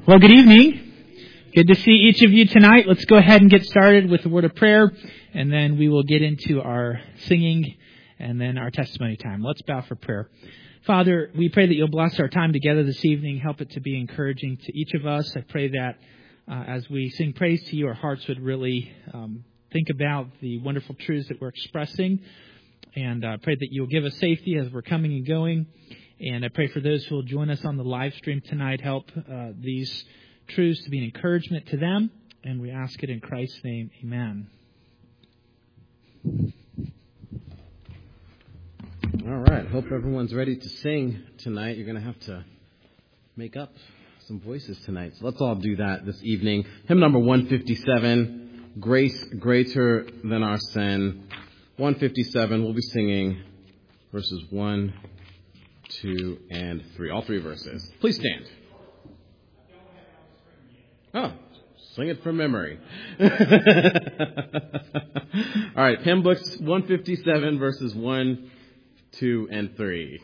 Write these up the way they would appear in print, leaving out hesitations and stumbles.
Well, good evening. Good to see each of you tonight. Let's go ahead and get started with a word of prayer, and then we will get into our singing and then our testimony time. Let's bow for prayer. Father, we pray that you'll bless our time together this evening. Help it to be encouraging to each of us. I pray that as we sing praise to you, our hearts would really think about the wonderful truths that we're expressing. And I pray that you'll give us safety as we're coming and going. And I pray for those who will join us on the live stream tonight. Help these truths to be an encouragement to them. And we ask it in Christ's name. Amen. All right. Hope everyone's ready to sing tonight. You're going to have to make up some voices tonight. So let's all do that this evening. Hymn number 157, Grace Greater Than Our Sin. 157, we'll be singing verses 1, 2, and 3. All three verses. Please stand. Oh, sing it from memory. All right, hymn books 157, verses 1, 2, and 3.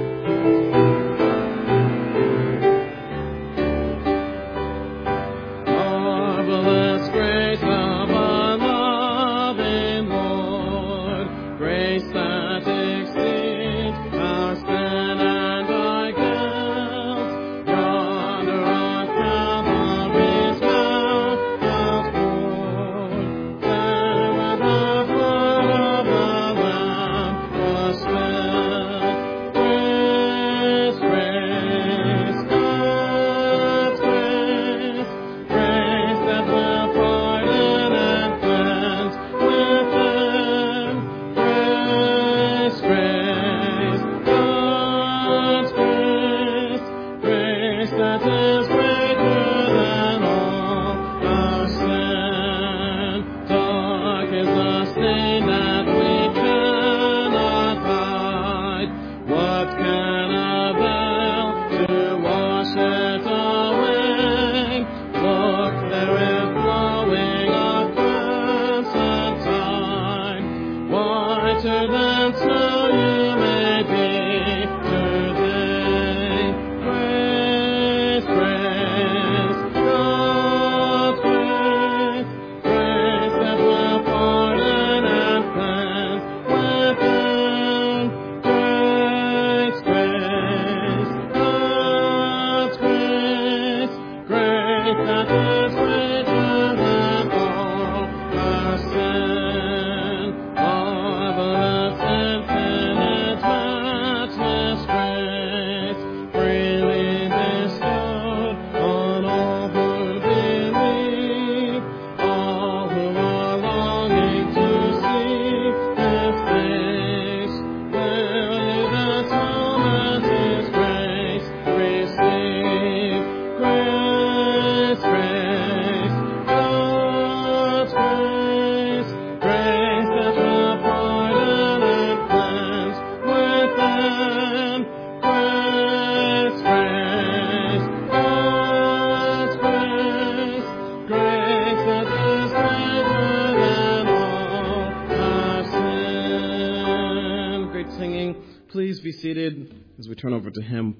As we turn over to hymn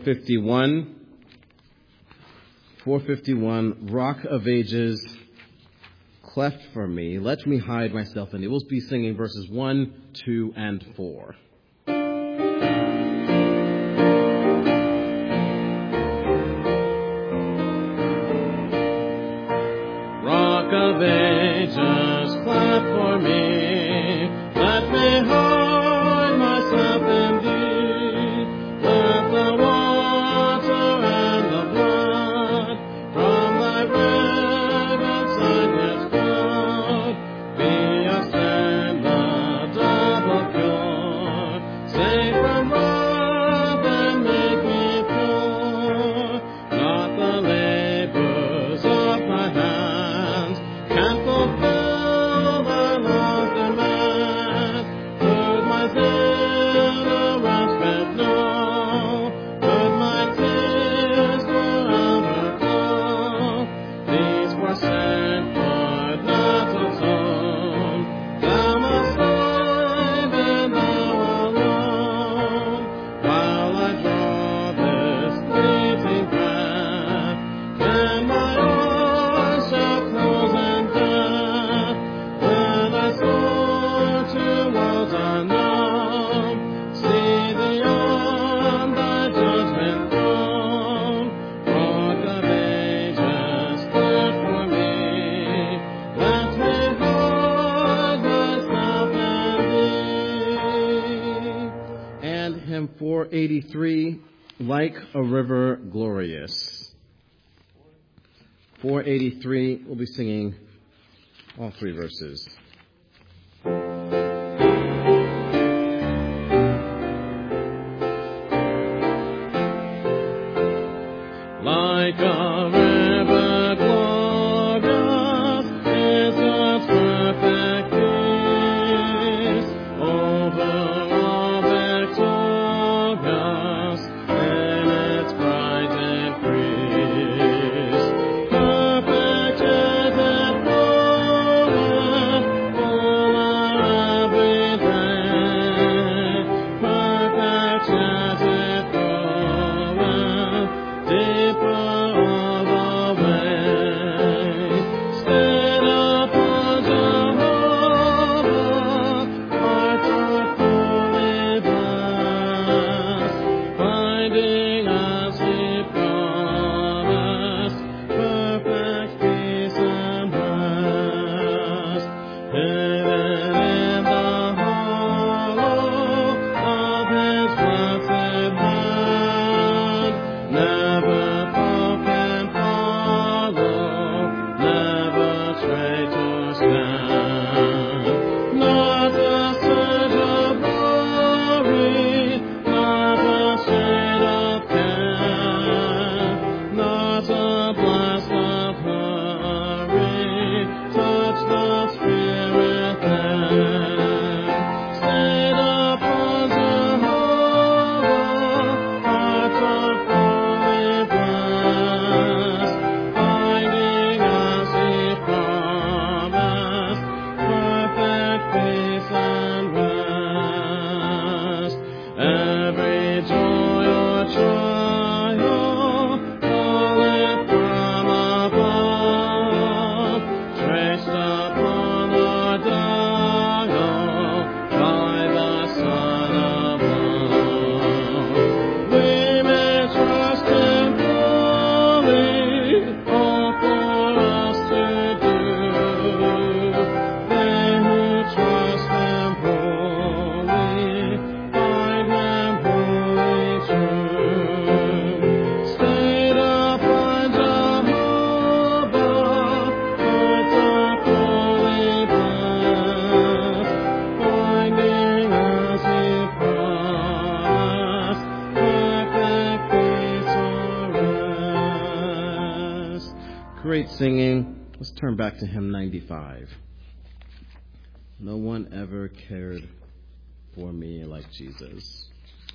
451. 451, Rock of Ages, cleft for me, let me hide myself in thee. We'll be singing verses 1, 2, and 4. Rock of Ages, cleft for me, let me hide myself in thee. Be a stand, the double cure. 483, Like a River Glorious. 483, we'll be singing all three verses. Like a river glorious is God's perfect peace, over all victorious in its bright increase. Perfect is it floweth, full of everything. Perfect is it floweth, deeper all the way. Stayed upon Jehovah, hearts are fully blessed, finding as He promised, perfect peace and rest. Hidden in the hollow of His blessed hand, never foe can follow, never traitor stand. Not a surge of glory, not a shade of care, not a blast of hurry, touch the Spirit there. Stayed upon Jehovah, hearts are fully blessed, finding as He promised, perfect peace and rest. Every joy or trial, falling from above, traced upon our dial by the Son of Love. We may trust Him fully, all for us to do. They who trust Him wholly, find Him wholly true. Stayed upon Jehovah, hearts are fully blessed, finding as He promised, perfect peace or rest. Great singing. Let's turn back to hymn 95. No one ever cared for me like Jesus.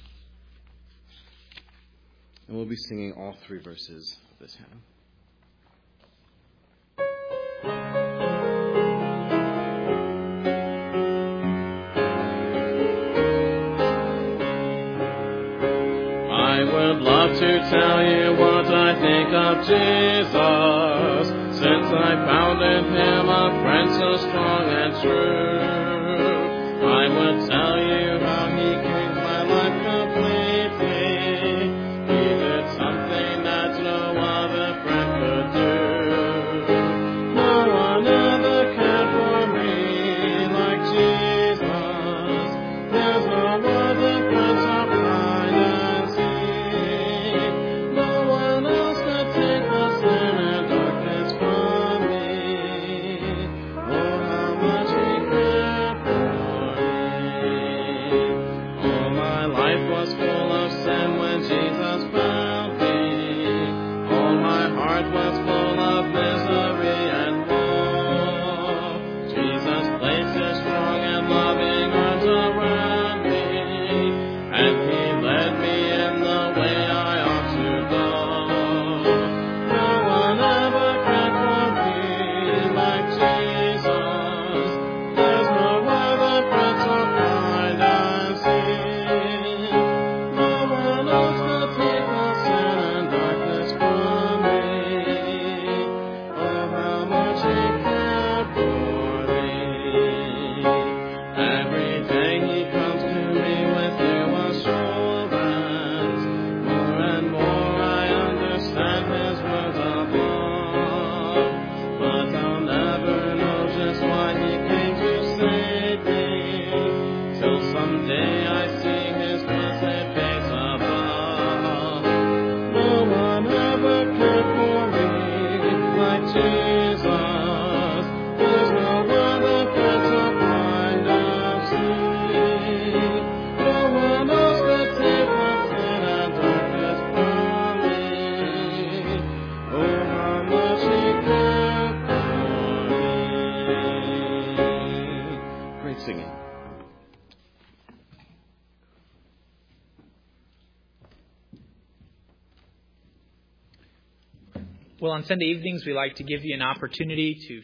And we'll be singing all three verses of this hymn. I would love to tell you what I think of Jesus, since I found in Him a friend so strong and true. I would tell you how He changed my life completely. He did something that no other friend could do. No one ever cared for me like Jesus. There's no other friend so kind and sweet. No one else could take the sin and darkness from me. Oh, how much He cared for me. All my life was full of sin when Jesus found me. All my heart was full of misery and woe. Jesus placed His strong and loving arms around me, and He led me in the way I ought to go. No one ever cared for me like Jesus. There's no other friend so kind and sweet. No one else could take the sin and darkness from me. Well, on Sunday evenings, we like to give you an opportunity to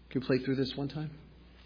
Can we play through this one time?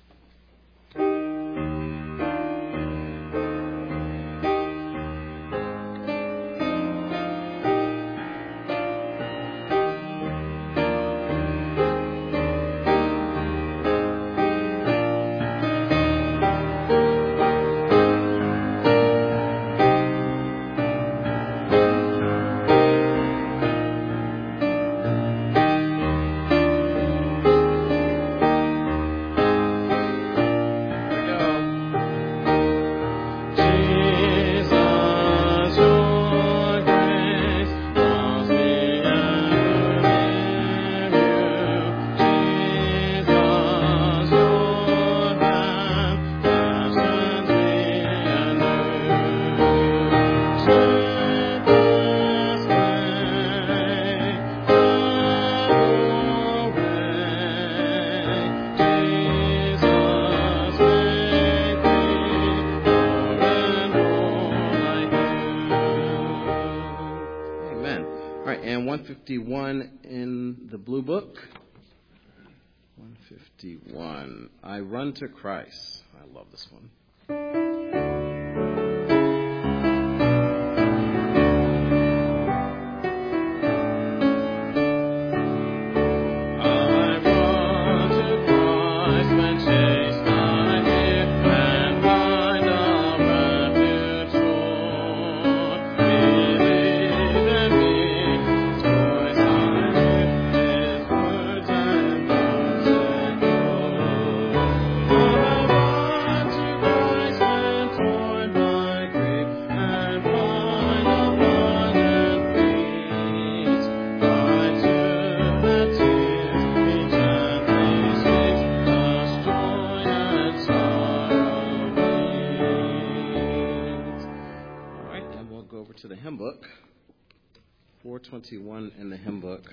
And 151 in the blue book. 151. I run to Christ. I love this one. To the hymn book, 421 in the hymn book.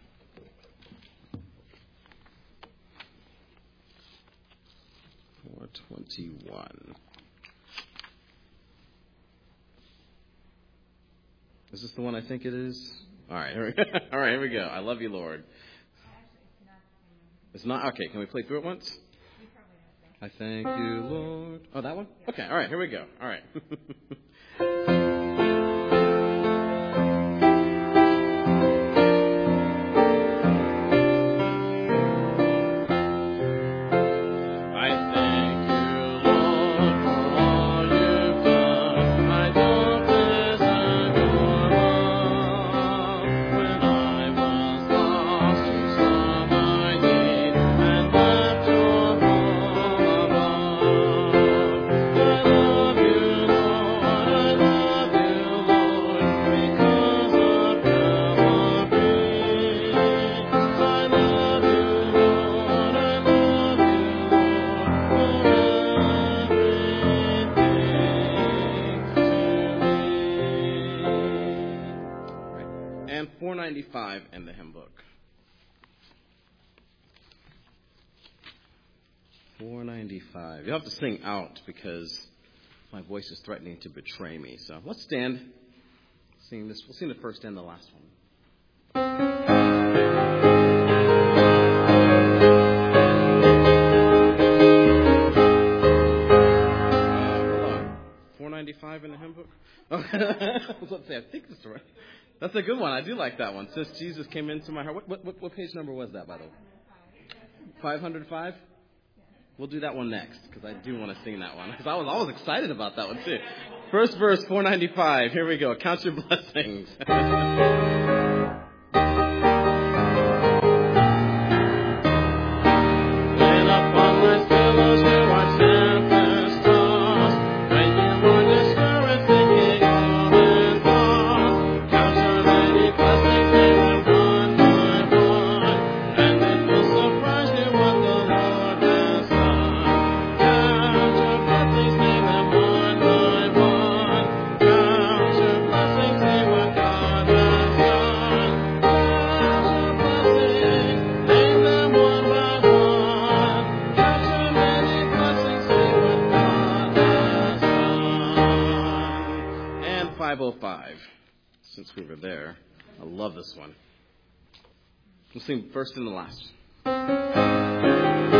Is this the one I think it is? All right, here we go. All right, here we go. I love you, Lord. It's not? Okay, can we play through it once? I thank you, Lord. Oh, that one? Okay, all right, here we go. All right. And 495 in the hymn book. 495. You'll have to sing out because my voice is threatening to betray me. So let's stand. Sing this. We'll sing the first and the last one. 495 in the hymn book. Let's see. I think that's right. That's a good one. I do like that one. Since Jesus came into my heart. What page number was that, by the way? 505? We'll do that one next, because I do want to sing that one. Because I was excited about that one, too. First verse, 495. Here we go. Count your blessings. Since we were there, I love this one. We'll sing first and the last.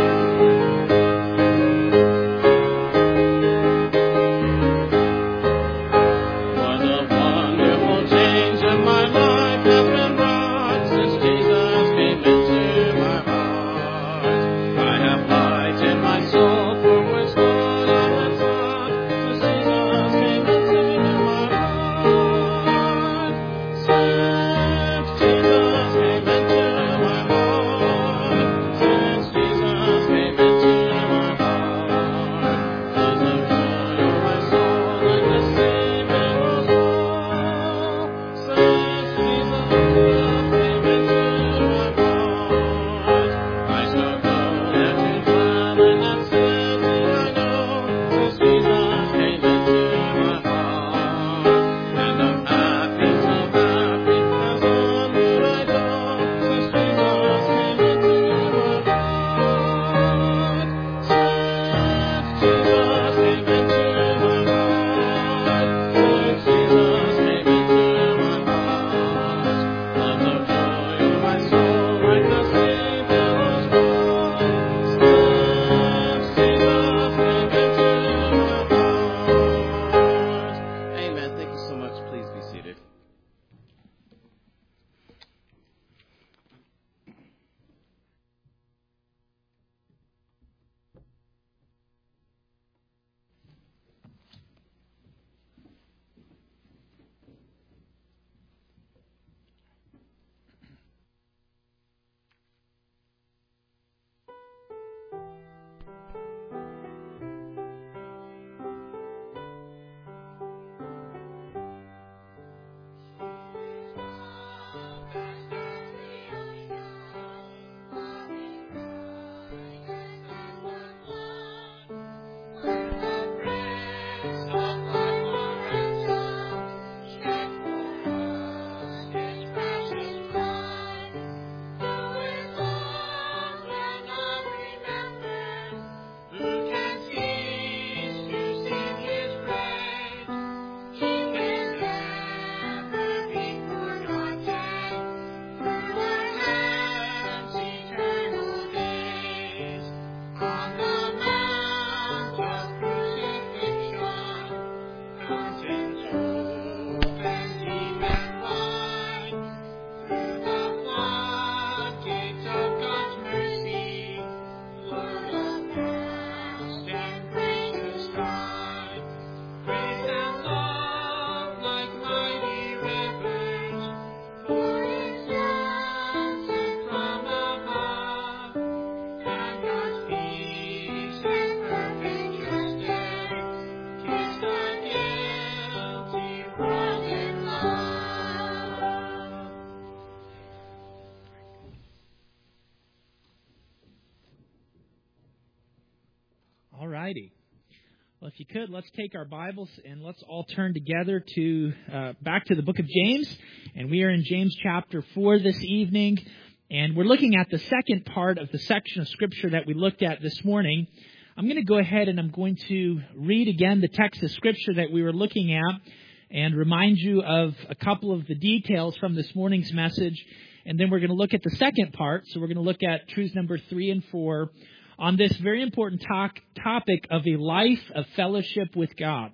All righty. Well, if you could, let's take our Bibles and let's all turn together to back to the book of James. And we are in James chapter 4 this evening. And we're looking at the second part of the section of Scripture that we looked at this morning. I'm going to go ahead and I'm going to read again the text of Scripture that we were looking at and remind you of a couple of the details from this morning's message. And then we're going to look at the second part. So we're going to look at truths number 3 and 4 on this very important topic of a life of fellowship with God.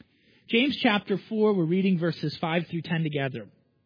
James chapter 4, we're reading verses 5 through 10 together.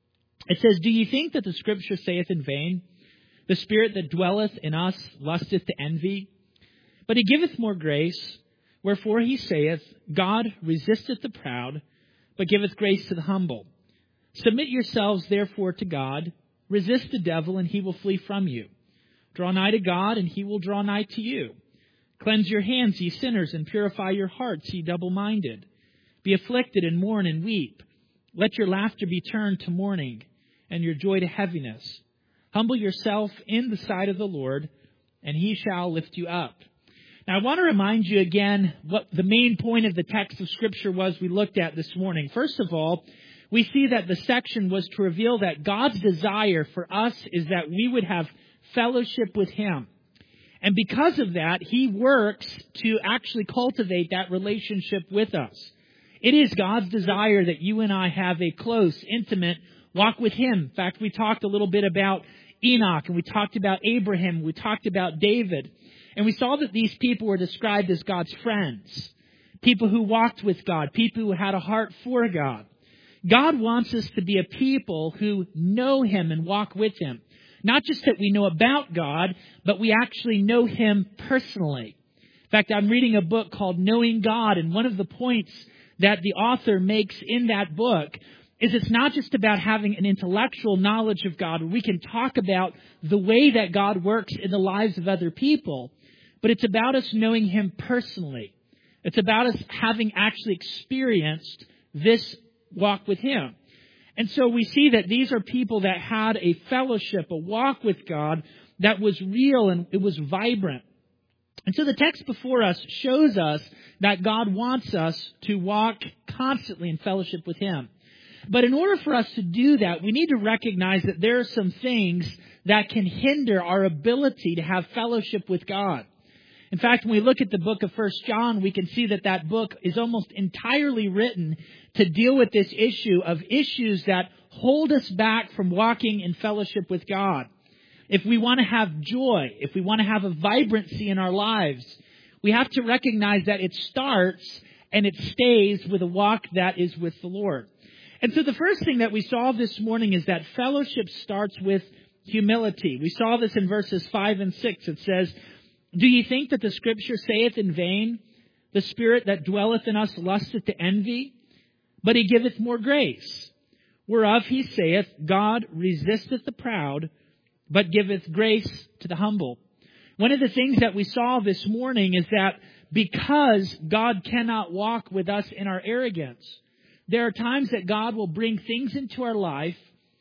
It says, "Do ye think that the Scripture saith in vain, the Spirit that dwelleth in us lusteth to envy? But he giveth more grace. Wherefore he saith, God resisteth the proud, but giveth grace to the humble. Submit yourselves therefore to God. Resist the devil, and he will flee from you. Draw nigh to God, and he will draw nigh to you. Cleanse your hands, ye sinners, and purify your hearts, ye double-minded. Be afflicted, and mourn, and weep. Let your laughter be turned to mourning, and your joy to heaviness. Humble yourself in the sight of the Lord, and he shall lift you up." Now, I want to remind you again what the main point of the text of Scripture was we looked at this morning. First of all, we see that the section was to reveal that God's desire for us is that we would have fellowship with Him. And because of that, He works to actually cultivate that relationship with us. It is God's desire that you and I have a close, intimate walk with Him. In fact, we talked a little bit about Enoch, and we talked about Abraham, we talked about David. And we saw that these people were described as God's friends. People who walked with God, people who had a heart for God. God wants us to be a people who know Him and walk with Him. Not just that we know about God, but we actually know Him personally. In fact, I'm reading a book called Knowing God, and one of the points that the author makes in that book is it's not just about having an intellectual knowledge of God, where we can talk about the way that God works in the lives of other people, but it's about us knowing Him personally. It's about us having actually experienced this walk with Him. And so we see that these are people that had a fellowship, a walk with God that was real and it was vibrant. And so the text before us shows us that God wants us to walk constantly in fellowship with Him. But in order for us to do that, we need to recognize that there are some things that can hinder our ability to have fellowship with God. In fact, when we look at the book of 1 John, we can see that that book is almost entirely written to deal with this issue of issues that hold us back from walking in fellowship with God. If we want to have joy, if we want to have a vibrancy in our lives, we have to recognize that it starts and it stays with a walk that is with the Lord. And so the first thing that we saw this morning is that fellowship starts with humility. We saw this in verses 5 and 6. It says, "Do ye think that the Scripture saith in vain, the Spirit that dwelleth in us lusteth to envy? But he giveth more grace. Whereof he saith, God resisteth the proud, but giveth grace to the humble." One of the things that we saw this morning is that because God cannot walk with us in our arrogance, there are times that God will bring things into our life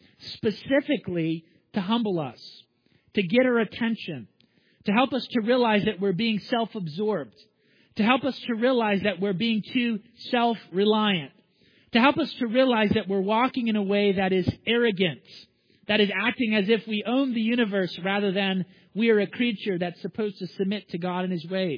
specifically to humble us, to get our attention, to help us to realize that we're being self-absorbed, to help us to realize that we're being too self-reliant, to help us to realize that we're walking in a way that is arrogant, that is acting as if we own the universe rather than we are a creature that's supposed to submit to God and His ways.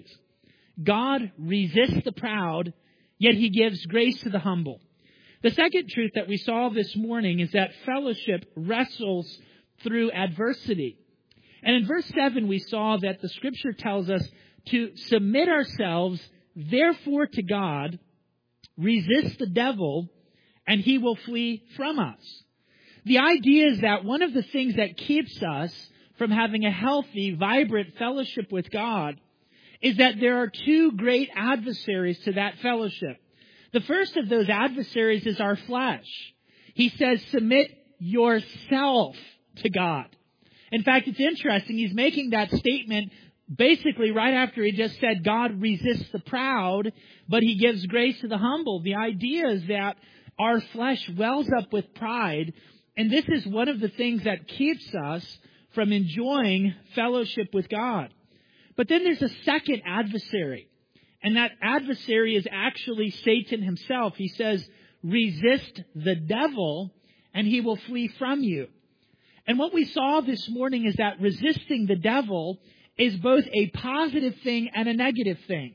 God resists the proud, yet He gives grace to the humble. The second truth that we saw this morning is that fellowship wrestles through adversity. And in verse 7, we saw that the Scripture tells us to submit ourselves, therefore, to God, resist the devil, and he will flee from us. The idea is that one of the things that keeps us from having a healthy, vibrant fellowship with God is that there are two great adversaries to that fellowship. The first of those adversaries is our flesh. He says, submit yourself to God. In fact, it's interesting. He's making that statement basically right after he just said God resists the proud, but He gives grace to the humble. The idea is that our flesh wells up with pride, and this is one of the things that keeps us from enjoying fellowship with God. But then there's a second adversary, And that adversary is actually Satan himself. He says, resist the devil and he will flee from you. And what we saw this morning is that resisting the devil is both a positive thing and a negative thing.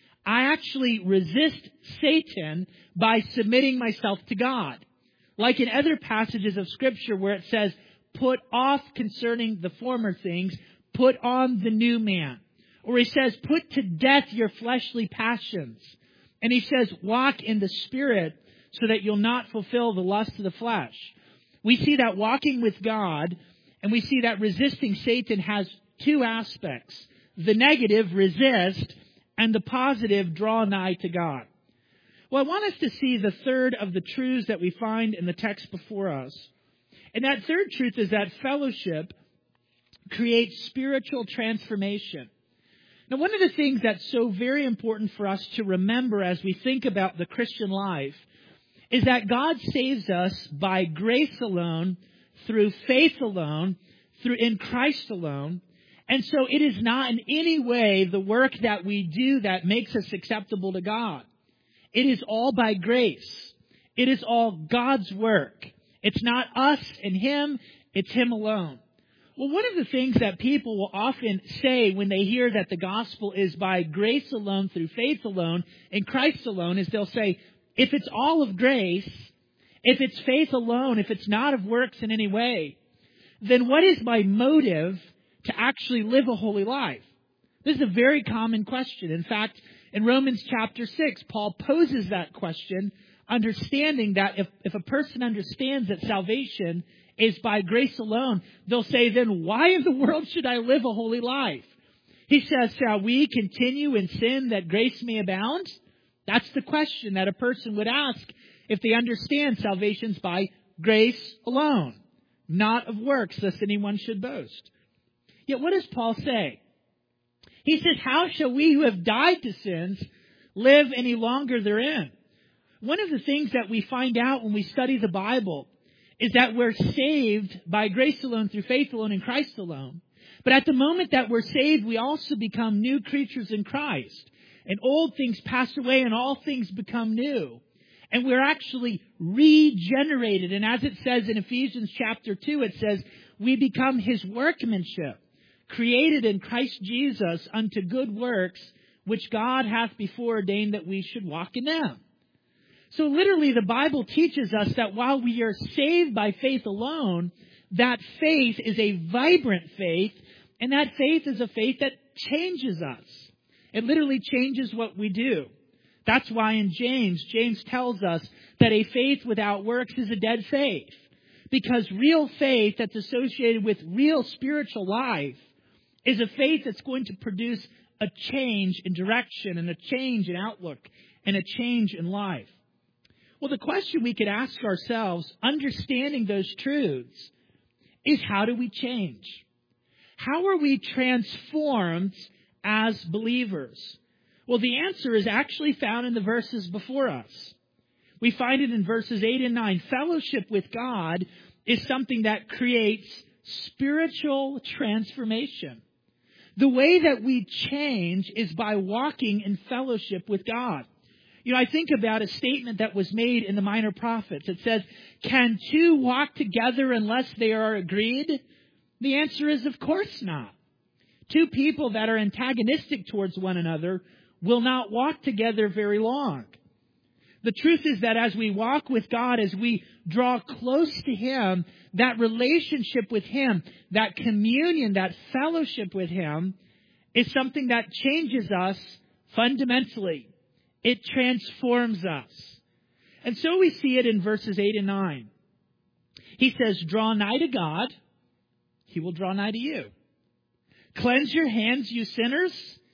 I actually resist Satan by submitting myself to God. Like in other passages of Scripture where it says, put off concerning the former things, put on the new man. Or he says, put to death your fleshly passions. And he says, walk in the Spirit so that you'll not fulfill the lust of the flesh. We see that walking with God, and we see that resisting Satan has two aspects. The negative, resist, and the positive, draw nigh to God. Well, I want us to see the third of the truths that we find in the text before us. And that third truth is that fellowship creates spiritual transformation. Now, one of the things that's so very important for us to remember as we think about the Christian life is that God saves us by grace alone, through faith alone, in Christ alone. And so it is not in any way the work that we do that makes us acceptable to God. It is all by grace. It is all God's work. It's not us and Him, it's Him alone. Well, one of the things that people will often say when they hear that the gospel is by grace alone, through faith alone, in Christ alone, is they'll say, if it's all of grace, if it's faith alone, if it's not of works in any way, then what is my motive to actually live a holy life? This is a very common question. In fact, in Romans chapter 6, Paul poses that question, understanding that if a person understands that salvation is by grace alone, they'll say, then why in the world should I live a holy life? He says, shall we continue in sin that grace may abound? That's the question that a person would ask if they understand salvation's by grace alone, not of works, lest anyone should boast. Yet what does Paul say? He says, how shall we who have died to sins live any longer therein? One of the things that we find out when we study the Bible is that we're saved by grace alone, through faith alone, in Christ alone. But at the moment that we're saved, we also become new creatures in Christ. And old things pass away and all things become new. And we're actually regenerated. And as it says in Ephesians chapter 2, it says, we become His workmanship, created in Christ Jesus unto good works, which God hath before ordained that we should walk in them. So literally the Bible teaches us that while we are saved by faith alone, that faith is a vibrant faith, and that faith is a faith that changes us. It literally changes what we do. That's why in James tells us that a faith without works is a dead faith. Because real faith that's associated with real spiritual life is a faith that's going to produce a change in direction and a change in outlook and a change in life. Well, the question we could ask ourselves, understanding those truths, is how do we change? How are we transformed as believers? Well, the answer is actually found in the verses before us. We find it in verses 8 and 9. Fellowship with God is something that creates spiritual transformation. The way that we change is by walking in fellowship with God. You know, I think about a statement that was made in the Minor Prophets. It says, can two walk together unless they are agreed? The answer is, of course not. Two people that are antagonistic towards one another will not walk together very long. The truth is that as we walk with God, as we draw close to Him, that relationship with Him, that communion, that fellowship with Him is something that changes us fundamentally. It transforms us. And so we see it in verses 8 and 9. He says, draw nigh to God, He will draw nigh to you. Cleanse your hands, you sinners.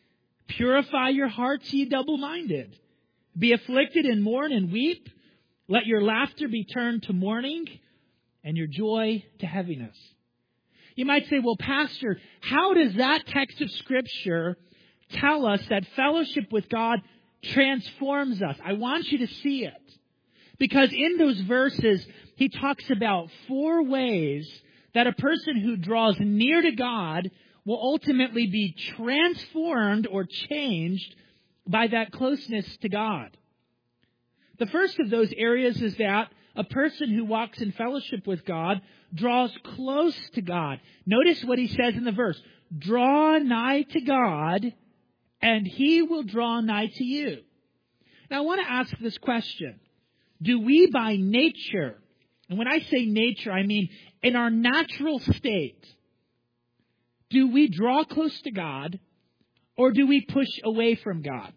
Purify your hearts, ye double-minded. Be afflicted and mourn and weep. Let your laughter be turned to mourning and your joy to heaviness. You might say, well, Pastor, how does that text of Scripture tell us that fellowship with God transforms us? I want you to see it. Because in those verses, he talks about 4 ways that a person who draws near to God will ultimately be transformed or changed by that closeness to God. The first of those areas is that a person who walks in fellowship with God draws close to God. Notice what he says in the verse. Draw nigh to God, and He will draw nigh to you. Now, I want to ask this question. Do we by nature, and when I say nature, I mean in our natural state, do we draw close to God, or do we push away from God?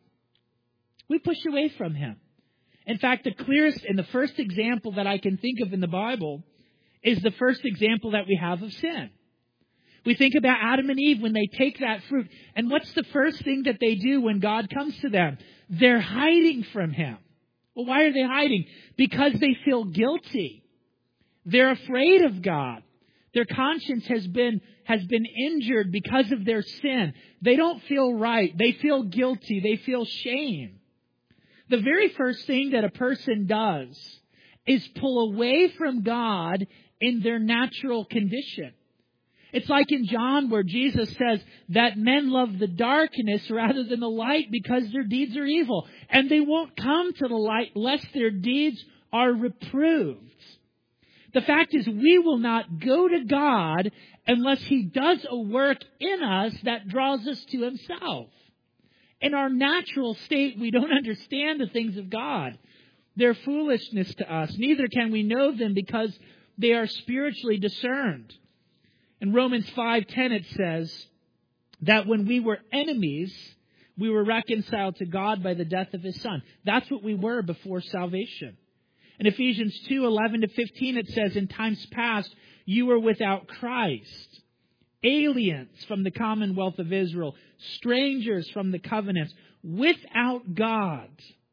We push away from Him. In fact, the clearest and the first example that I can think of in the Bible is the first example that we have of sin. We think about Adam and Eve when they take that fruit. And what's the first thing that they do when God comes to them? They're hiding from Him. Well, why are they hiding? Because they feel guilty. They're afraid of God. Their conscience has been injured because of their sin. They don't feel right. They feel guilty. They feel shame. The very first thing that a person does is pull away from God in their natural condition. It's like in John where Jesus says that men love the darkness rather than the light because their deeds are evil. And they won't come to the light lest their deeds are reproved. The fact is we will not go to God unless He does a work in us that draws us to Himself. In our natural state, we don't understand the things of God. They're foolishness to us. Neither can we know them because they are spiritually discerned. In Romans 5:10 it says that when we were enemies, we were reconciled to God by the death of His Son. That's what we were before salvation. In Ephesians 2:11-15 it says, in times past you were without Christ, aliens from the commonwealth of Israel, strangers from the covenants, without God.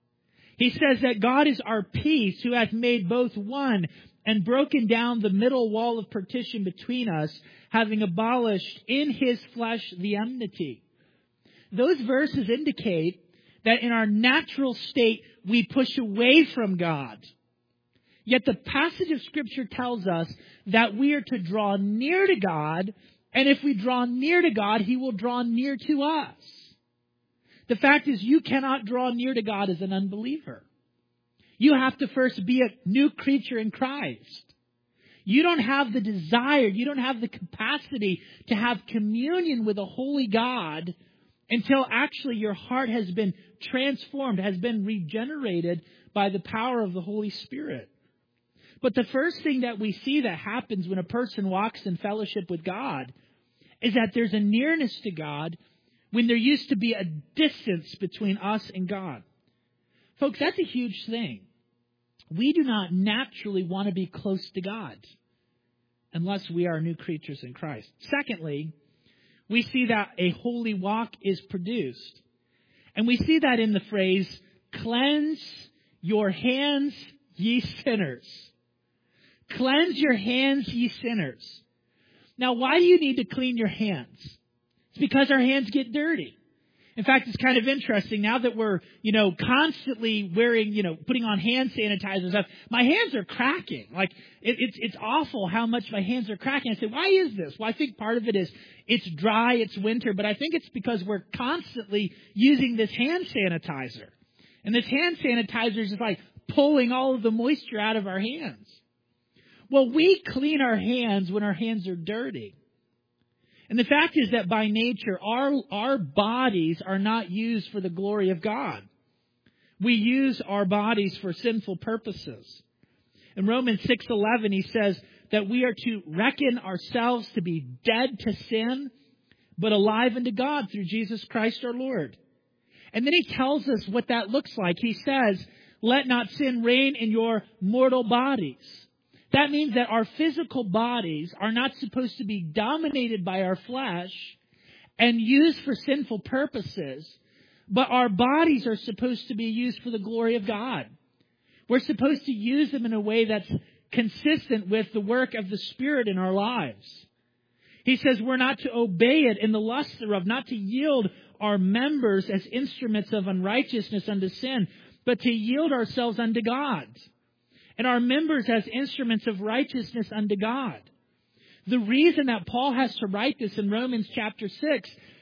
He says that God is our peace, who hath made both one and broken down the middle wall of partition between us, having abolished in His flesh the enmity. Those verses indicate that in our natural state, we push away from God. Yet the passage of Scripture tells us that we are to draw near to God, and if we draw near to God, He will draw near to us. The fact is, you cannot draw near to God as an unbeliever. You have to first be a new creature in Christ. You don't have the desire, you don't have the capacity to have communion with a holy God until actually your heart has been transformed, has been regenerated by the power of the Holy Spirit. But the first thing that we see that happens when a person walks in fellowship with God is that there's a nearness to God when there used to be a distance between us and God. Folks, that's a huge thing. We do not naturally want to be close to God unless we are new creatures in Christ. Secondly, we see that a holy walk is produced. And we see that in the phrase, cleanse your hands, ye sinners. Cleanse your hands, ye sinners. Now, why do you need to clean your hands? It's because our hands get dirty. In fact, it's kind of interesting now that we're, constantly wearing, putting on hand sanitizer and stuff. My hands are cracking. Like, it's awful how much my hands are cracking. I say, why is this? Well, I think part of it is it's dry, it's winter, but I think it's because we're constantly using this hand sanitizer. And this hand sanitizer is just like pulling all of the moisture out of our hands. Well, we clean our hands when our hands are dirty. And the fact is that by nature, our bodies are not used for the glory of God. We use our bodies for sinful purposes. In Romans 6:11, he says that we are to reckon ourselves to be dead to sin, but alive unto God through Jesus Christ our Lord. And then he tells us what that looks like. He says, let not sin reign in your mortal bodies. That means that our physical bodies are not supposed to be dominated by our flesh and used for sinful purposes, but our bodies are supposed to be used for the glory of God. We're supposed to use them in a way that's consistent with the work of the Spirit in our lives. He says we're not to obey it in the lust thereof, not to yield our members as instruments of unrighteousness unto sin, but to yield ourselves unto God. And our members as instruments of righteousness unto God. The reason that Paul has to write this in Romans chapter 6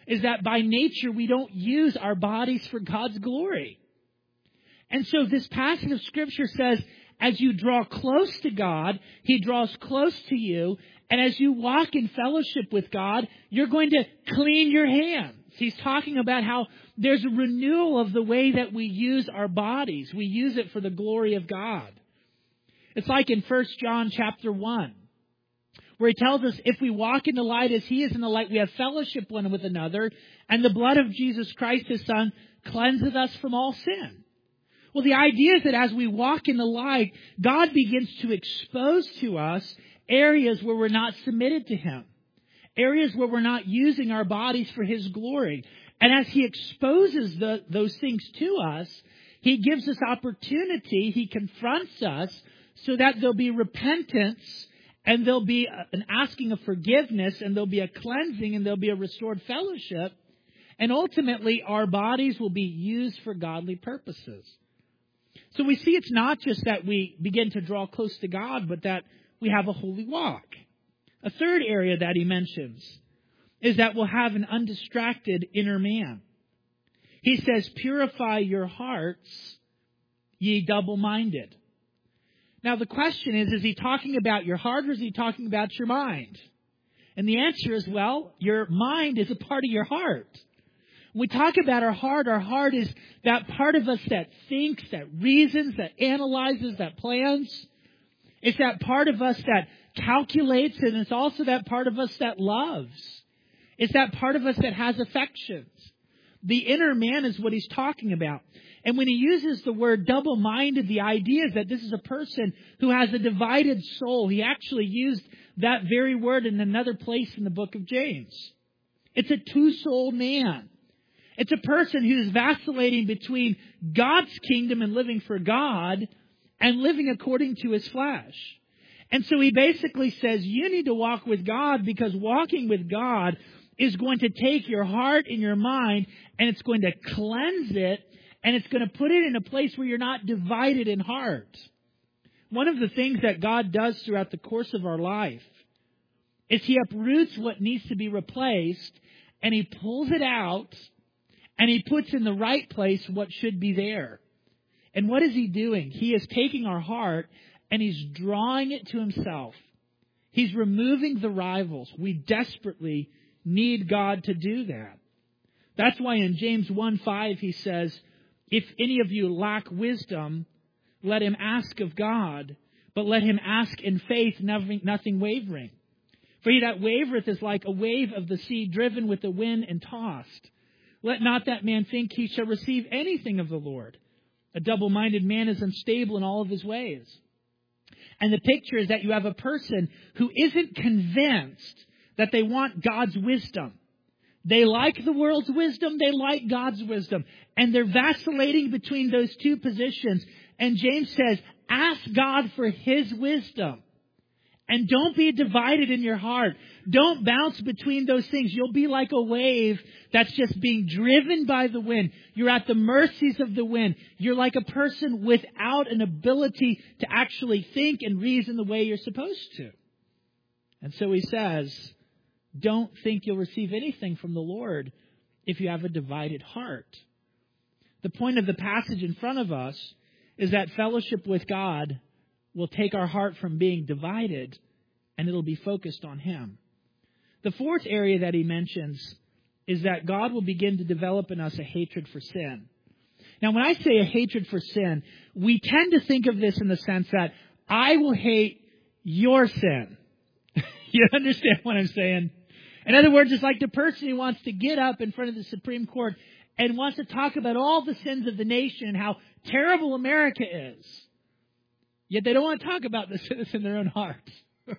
is that by nature we don't use our bodies for God's glory. And so this passage of Scripture says, as you draw close to God, He draws close to you. And as you walk in fellowship with God, you're going to clean your hands. He's talking about how there's a renewal of the way that we use our bodies. We use it for the glory of God. It's like in 1 John chapter 1, where he tells us if we walk in the light as He is in the light, we have fellowship one with another, and the blood of Jesus Christ, His Son, cleanses us from all sin. Well, the idea is that as we walk in the light, God begins to expose to us areas where we're not submitted to Him, areas where we're not using our bodies for His glory. And as He exposes those things to us, He gives us opportunity, He confronts us so that there'll be repentance, and there'll be an asking of forgiveness, and there'll be a cleansing, and there'll be a restored fellowship. And ultimately, our bodies will be used for godly purposes. So we see it's not just that we begin to draw close to God, but that we have a holy walk. A third area that he mentions is that we'll have an undistracted inner man. He says, purify your hearts, ye double-minded. Now the question is he talking about your heart or is he talking about your mind? And the answer is, well, your mind is a part of your heart. When we talk about our heart is that part of us that thinks, that reasons, that analyzes, that plans. It's that part of us that calculates, and it's also that part of us that loves. It's that part of us that has affections. The inner man is what he's talking about. And when he uses the word double-minded, the idea is that this is a person who has a divided soul. He actually used that very word in another place in the book of James. It's a two-souled man. It's a person who's vacillating between God's kingdom and living for God and living according to his flesh. And so he basically says, you need to walk with God, because walking with God is going to take your heart and your mind, and it's going to cleanse it, and it's going to put it in a place where you're not divided in heart. One of the things that God does throughout the course of our life is He uproots what needs to be replaced, and He pulls it out, and He puts in the right place what should be there. And what is He doing? He is taking our heart and He's drawing it to Himself. He's removing the rivals. We desperately need God to do that. That's why in James 1:5 he says, if any of you lack wisdom, let him ask of God, but let him ask in faith, nothing wavering. For he that wavereth is like a wave of the sea driven with the wind and tossed. Let not that man think he shall receive anything of the Lord. A double-minded man is unstable in all of his ways. And the picture is that you have a person who isn't convinced that they want God's wisdom. They like the world's wisdom, they like God's wisdom. And they're vacillating between those two positions. And James says, ask God for His wisdom. And don't be divided in your heart. Don't bounce between those things. You'll be like a wave that's just being driven by the wind. You're at the mercies of the wind. You're like a person without an ability to actually think and reason the way you're supposed to. And so he says, don't think you'll receive anything from the Lord if you have a divided heart. The point of the passage in front of us is that fellowship with God will take our heart from being divided, and it'll be focused on Him. The fourth area that he mentions is that God will begin to develop in us a hatred for sin. Now, when I say a hatred for sin, we tend to think of this in the sense that I will hate your sin. You understand what I'm saying? In other words, it's like the person who wants to get up in front of the Supreme Court and wants to talk about all the sins of the nation and how terrible America is. Yet they don't want to talk about the sin that's in their own hearts.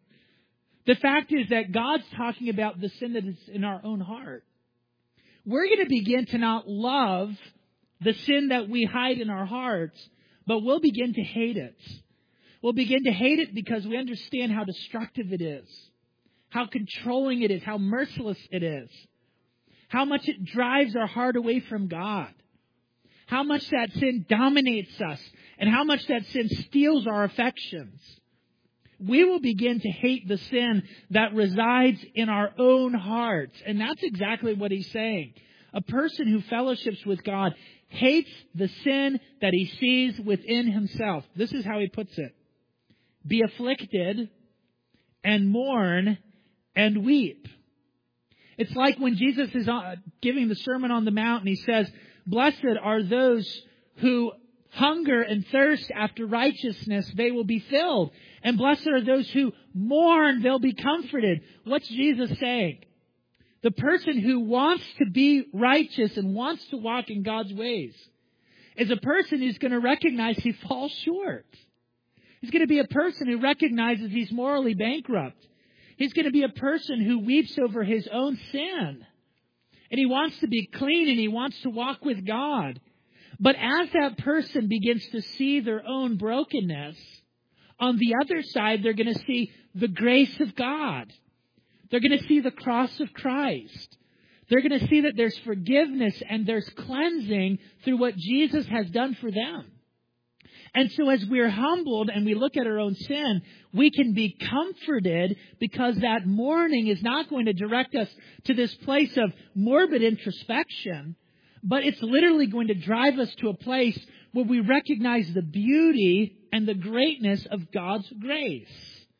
The fact is that God's talking about the sin that is in our own heart. We're going to begin to not love the sin that we hide in our hearts, but we'll begin to hate it. We'll begin to hate it because we understand how destructive it is, how controlling it is, how merciless it is, how much it drives our heart away from God, how much that sin dominates us, and how much that sin steals our affections. we will begin to hate the sin that resides in our own hearts. And that's exactly what he's saying. A person who fellowships with God hates the sin that he sees within himself. This is how he puts it. Be afflicted and mourn and weep. It's like when Jesus is giving the Sermon on the Mount and he says, blessed are those who hunger and thirst after righteousness, they will be filled. And blessed are those who mourn, they'll be comforted. What's Jesus saying? The person who wants to be righteous and wants to walk in God's ways is a person who's going to recognize he falls short. He's going to be a person who recognizes he's morally bankrupt. He's going to be a person who weeps over his own sin. And he wants to be clean and he wants to walk with God. But as that person begins to see their own brokenness, on the other side, they're going to see the grace of God. They're going to see the cross of Christ. They're going to see that there's forgiveness and there's cleansing through what Jesus has done for them. And so as we're humbled and we look at our own sin, we can be comforted because that mourning is not going to direct us to this place of morbid introspection, but it's literally going to drive us to a place where we recognize the beauty and the greatness of God's grace.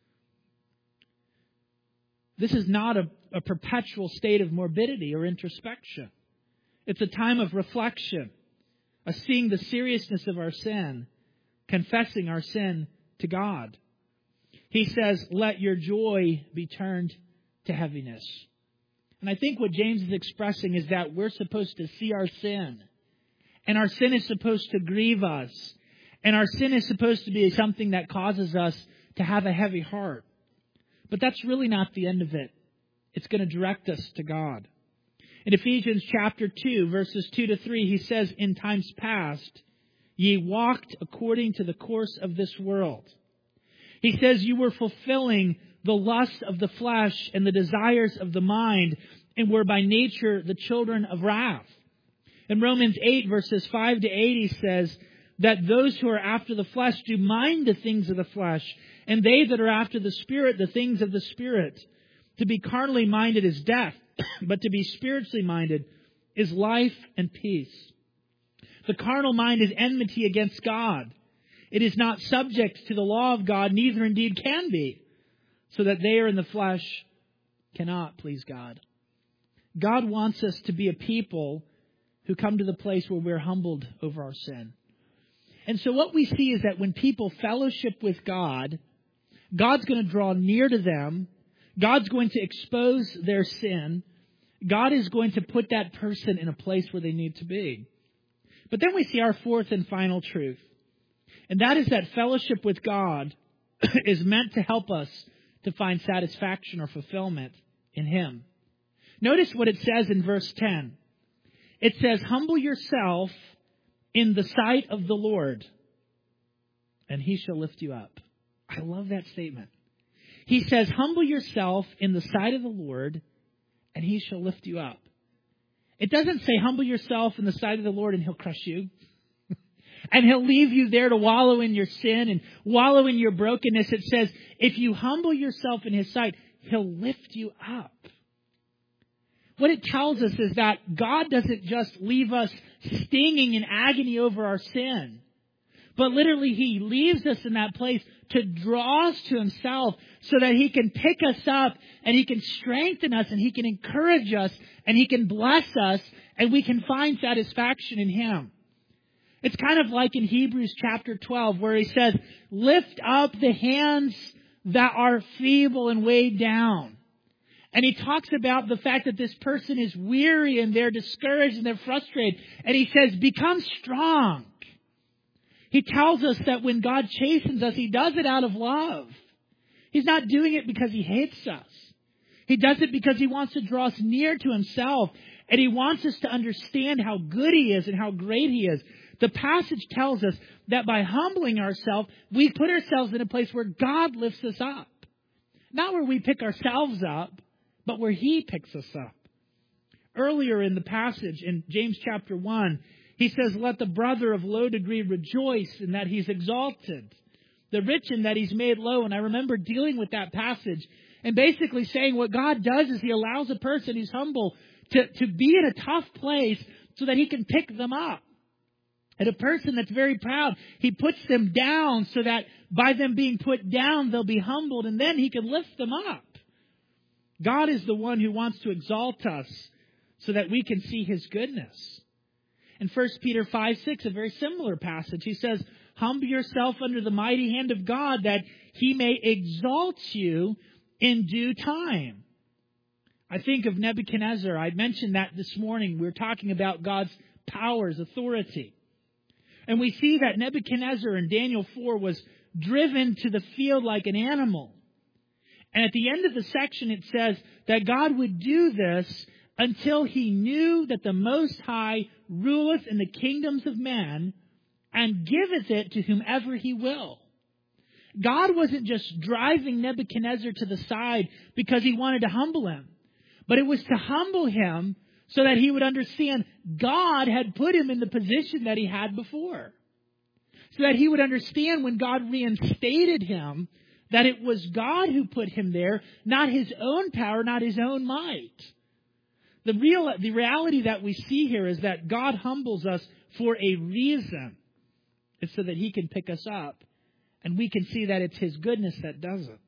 This is not a perpetual state of morbidity or introspection. It's a time of reflection, of seeing the seriousness of our sin, confessing our sin to God. He says, let your joy be turned to heaviness. And I think what James is expressing is that we're supposed to see our sin. And our sin is supposed to grieve us. And our sin is supposed to be something that causes us to have a heavy heart. But that's really not the end of it. It's going to direct us to God. In Ephesians chapter 2, verses 2 to 3, he says, in times past, ye walked according to the course of this world. He says, you were fulfilling the lust of the flesh and the desires of the mind, and were by nature the children of wrath. In Romans 8, verses 5 to 8, he says that those who are after the flesh do mind the things of the flesh, and they that are after the Spirit, the things of the Spirit. To be carnally minded is death, but to be spiritually minded is life and peace. The carnal mind is enmity against God. It is not subject to the law of God, neither indeed can be, so that they are in the flesh cannot please God. God wants us to be a people who come to the place where we're humbled over our sin. And so what we see is that when people fellowship with God, God's going to draw near to them. God's going to expose their sin. God is going to put that person in a place where they need to be. But then we see our fourth and final truth. And that is that fellowship with God is meant to help us to find satisfaction or fulfillment in Him. Notice what it says in verse 10. It says, humble yourself in the sight of the Lord, and He shall lift you up. I love that statement. He says, humble yourself in the sight of the Lord, and He shall lift you up. It doesn't say humble yourself in the sight of the Lord and He'll crush you. And He'll leave you there to wallow in your sin and wallow in your brokenness. It says, if you humble yourself in His sight, He'll lift you up. What it tells us is that God doesn't just leave us stinging in agony over our sin, but literally He leaves us in that place to draw us to Himself so that He can pick us up and He can strengthen us and He can encourage us and He can bless us and we can find satisfaction in Him. It's kind of like in Hebrews chapter 12 where he says, lift up the hands that are feeble and weighed down. And he talks about the fact that this person is weary and they're discouraged and they're frustrated. And he says, become strong. He tells us that when God chastens us, He does it out of love. He's not doing it because He hates us. He does it because He wants to draw us near to Himself. And He wants us to understand how good He is and how great He is. The passage tells us that by humbling ourselves, we put ourselves in a place where God lifts us up. Not where we pick ourselves up, but where He picks us up. Earlier in the passage in James chapter 1, he says, let the brother of low degree rejoice in that he's exalted, the rich in that He's made low. And I remember dealing with that passage and basically saying what God does is He allows a person who's humble to be in a tough place so that He can pick them up. And a person that's very proud, He puts them down so that by them being put down, they'll be humbled, and then He can lift them up. God is the one who wants to exalt us so that we can see His goodness. In 1 Peter 5:6, a very similar passage, he says, humble yourself under the mighty hand of God that He may exalt you in due time. I think of Nebuchadnezzar. I mentioned that this morning. We were talking about God's powers, authority. And we see that Nebuchadnezzar in Daniel 4 was driven to the field like an animal. And at the end of the section it says that God would do this until He knew that the Most High ruleth in the kingdoms of men and giveth it to whomever He will. God wasn't just driving Nebuchadnezzar to the side because He wanted to humble him, but it was to humble him so that he would understand God had put him in the position that he had before. So that he would understand when God reinstated him that it was God who put him there, not his own power, not his own might. The reality that we see here is that God humbles us for a reason. It's so that He can pick us up. And we can see that it's His goodness that does it.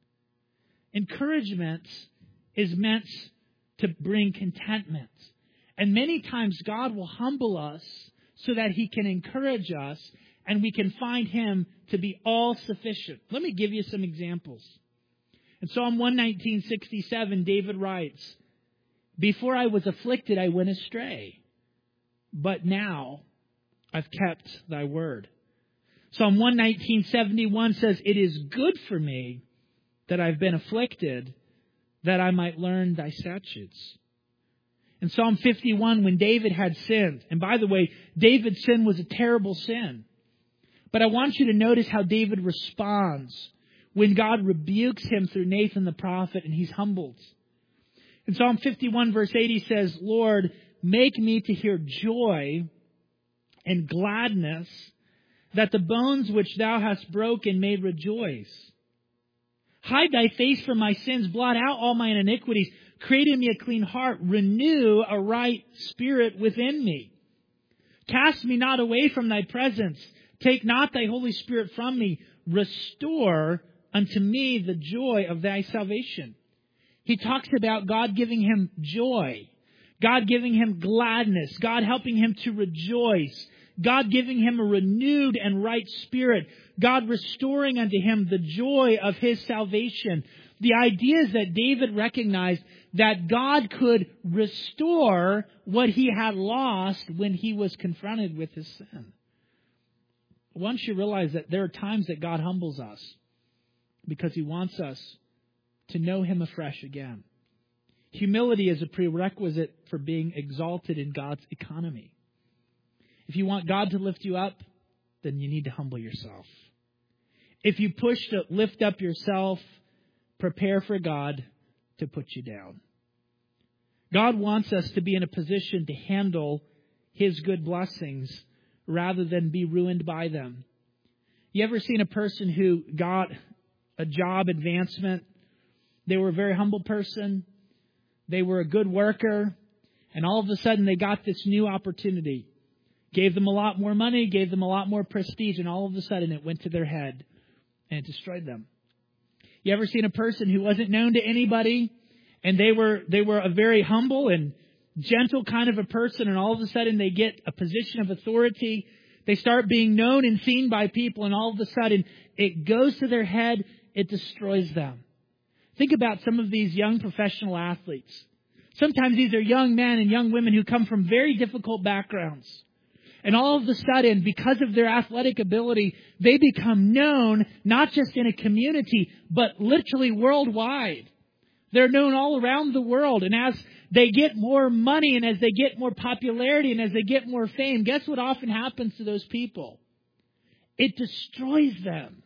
Encouragement is meant to bring contentment. And many times God will humble us so that He can encourage us and we can find Him to be all sufficient. Let me give you some examples. In Psalm 119:67, David writes, before I was afflicted, I went astray, but now I've kept Thy word. Psalm 119:71 says, it is good for me that I've been afflicted, that I might learn Thy statutes. In Psalm 51, when David had sinned, and by the way, David's sin was a terrible sin. But I want you to notice how David responds when God rebukes him through Nathan the prophet and he's humbled. In Psalm 51, verse 8, he says, Lord, make me to hear joy and gladness, that the bones which Thou hast broken may rejoice. Hide Thy face from my sins, blot out all mine iniquities, create in me a clean heart, renew a right spirit within me. Cast me not away from Thy presence, take not Thy Holy Spirit from me, restore unto me the joy of Thy salvation. He talks about God giving him joy, God giving him gladness, God helping him to rejoice, God giving him a renewed and right spirit, God restoring unto him the joy of his salvation. The idea is that David recognized that God could restore what he had lost when he was confronted with his sin. Once you realize that there are times that God humbles us because He wants us to know Him afresh again. Humility is a prerequisite for being exalted in God's economy. If you want God to lift you up, then you need to humble yourself. If you push to lift up yourself, prepare for God to put you down. God wants us to be in a position to handle His good blessings rather than be ruined by them. You ever seen a person who got a job advancement? They were a very humble person. They were a good worker. And all of a sudden they got this new opportunity. Gave them a lot more money, gave them a lot more prestige, and all of a sudden it went to their head and it destroyed them. You ever seen a person who wasn't known to anybody and they were a very humble and gentle kind of a person, and all of a sudden they get a position of authority. They start being known and seen by people, and all of a sudden it goes to their head. It destroys them. Think about some of these young professional athletes. Sometimes these are young men and young women who come from very difficult backgrounds. And all of a sudden, because of their athletic ability, they become known not just in a community, but literally worldwide. They're known all around the world. And as they get more money and as they get more popularity and as they get more fame, guess what often happens to those people? It destroys them.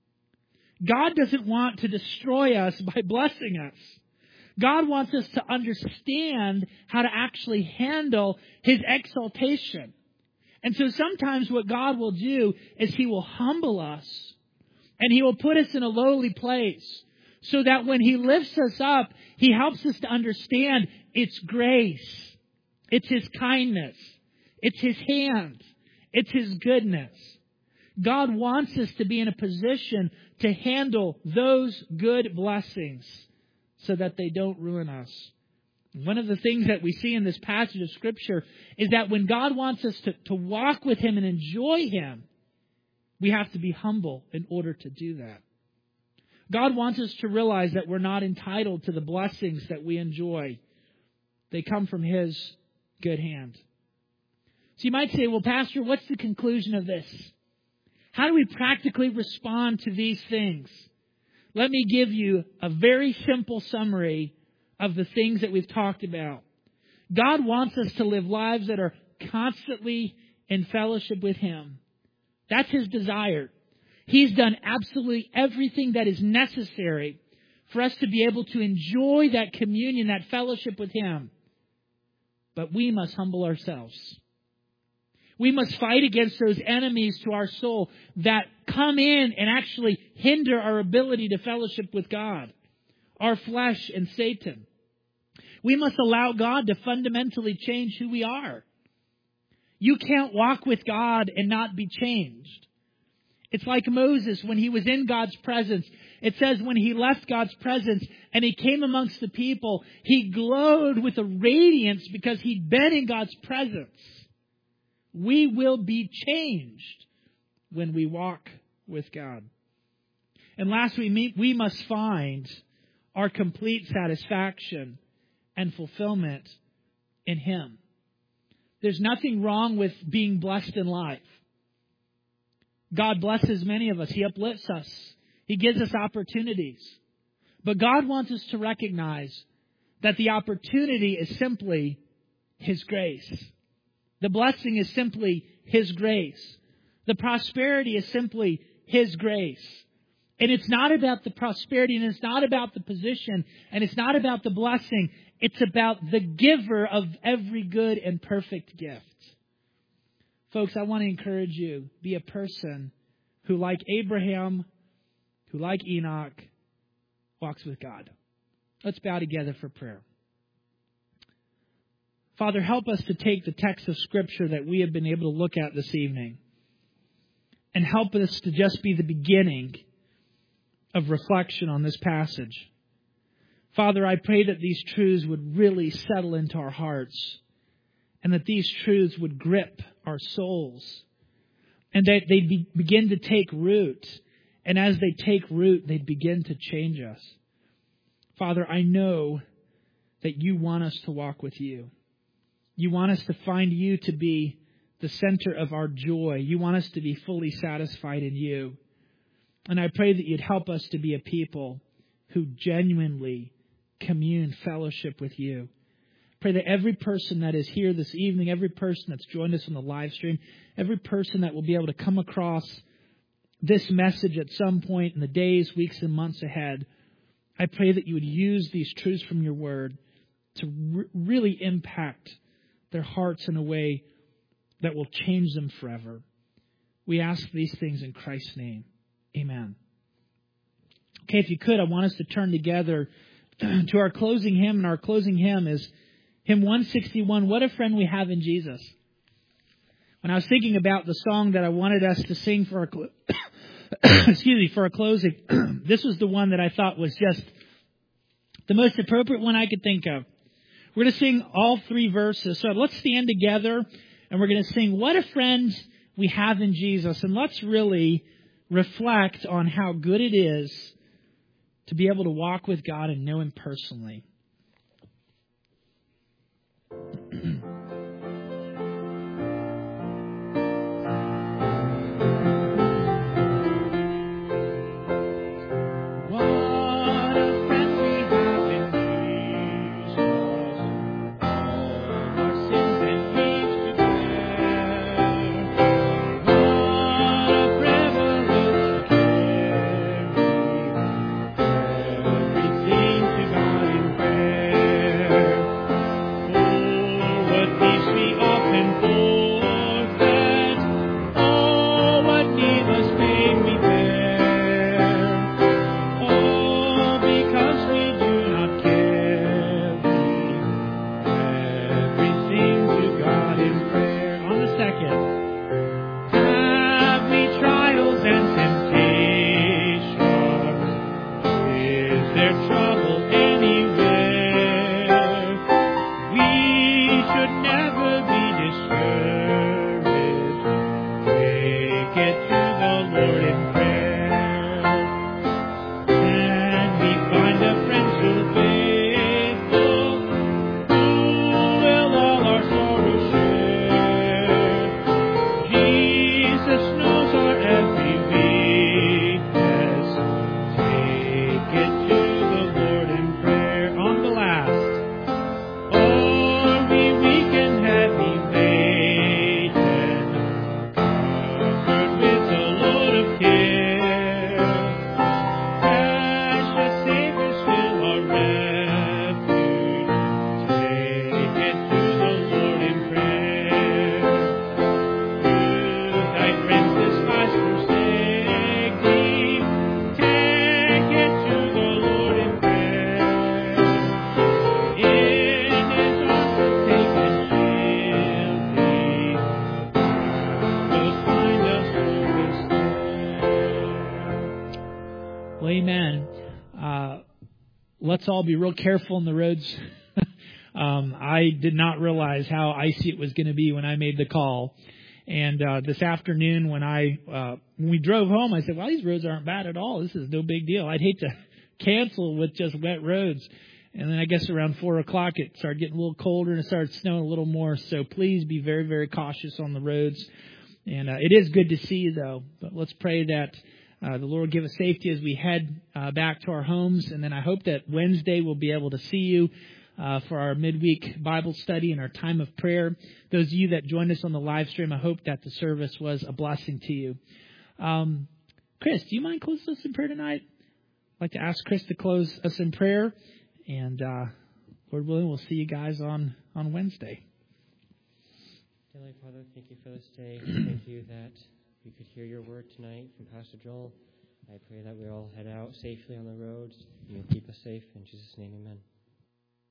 God doesn't want to destroy us by blessing us. God wants us to understand how to actually handle His exaltation. And so sometimes what God will do is He will humble us And He will put us in a lowly place so that when He lifts us up, He helps us to understand it's grace. It's His kindness. It's His hand. It's His goodness. God wants us to be in a position to handle those good blessings so that they don't ruin us. One of the things that we see in this passage of Scripture is that when God wants us to walk with Him and enjoy Him, we have to be humble in order to do that. God wants us to realize that we're not entitled to the blessings that we enjoy. They come from His good hand. So you might say, well, Pastor, what's the conclusion of this? How do we practically respond to these things? Let me give you a very simple summary of the things that we've talked about. God wants us to live lives that are constantly in fellowship with Him. That's His desire. He's done absolutely everything that is necessary for us to be able to enjoy that communion, that fellowship with Him. But we must humble ourselves. We must fight against those enemies to our soul that come in and actually hinder our ability to fellowship with God, our flesh and Satan. We must allow God to fundamentally change who we are. You can't walk with God and not be changed. It's like Moses when he was in God's presence. It says when he left God's presence and he came amongst the people, he glowed with a radiance because he'd been in God's presence. We will be changed when we walk with God. And lastly, we must find our complete satisfaction and fulfillment in Him. There's nothing wrong with being blessed in life. God blesses many of us. He uplifts us. He gives us opportunities. But God wants us to recognize that the opportunity is simply His grace. The blessing is simply His grace. The prosperity is simply His grace. And it's not about the prosperity, and it's not about the position, and it's not about the blessing. It's about the giver of every good and perfect gift. Folks, I want to encourage you, be a person who, like Abraham, who, like Enoch, walks with God. Let's bow together for prayer. Father, help us to take the text of Scripture that we have been able to look at this evening and help us to just be the beginning of reflection on this passage. Father, I pray that these truths would really settle into our hearts and that these truths would grip our souls and that they'd begin to take root. And as they take root, they'd begin to change us. Father, I know that you want us to walk with you. You want us to find you to be the center of our joy. You want us to be fully satisfied in you. And I pray that you'd help us to be a people who genuinely commune fellowship with you. Pray that every person that is here this evening, every person that's joined us on the live stream, every person that will be able to come across this message at some point in the days, weeks, and months ahead, I pray that you would use these truths from your word to really impact their hearts in a way that will change them forever. We ask these things in Christ's name. Amen. Okay, if you could, I want us to turn together to our closing hymn. And our closing hymn is hymn 161, What a Friend We Have in Jesus. When I was thinking about the song that I wanted us to sing for our for our closing, this was the one that I thought was just the most appropriate one I could think of. We're going to sing all three verses. So let's stand together and we're going to sing What a Friend We Have in Jesus. And let's really reflect on how good it is to be able to walk with God and know Him personally. Everything to God in prayer. it to the Lord in prayer. And we find a friend so faithful, who will all our sorrows share. Jesus knows our every weakness. Take it to the Lord in prayer. On the last. Are we weak and heavy laden, covered with a load of care? Precious Savior, still our refuge. Take it to the Lord in prayer. Thy friends despise, forsake thee. Take it to the Lord in prayer. In His arms will take and shield thee. Will find us always there. Well, amen. Let's all be real careful on the roads. I did not realize how icy it was going to be when I made the call. And this afternoon when we drove home, I said, well, these roads aren't bad at all. This is no big deal. I'd hate to cancel with just wet roads. And then I guess around 4 o'clock it started getting a little colder and it started snowing a little more. So please be very, very cautious on the roads. And it is good to see you, though. But let's pray that the Lord will give us safety as we head back to our homes. And then I hope that Wednesday we'll be able to see you for our midweek Bible study and our time of prayer. Those of you that joined us on the live stream, I hope that the service was a blessing to you. Chris, do you mind closing us in prayer tonight? I'd like to ask Chris to close us in prayer. And Lord willing, we'll see you guys on Wednesday. Heavenly Father, thank you for this day. Thank you that we could hear your word tonight from Pastor Joel. I pray that we all head out safely on the roads and you'll keep us safe. In Jesus' name, amen.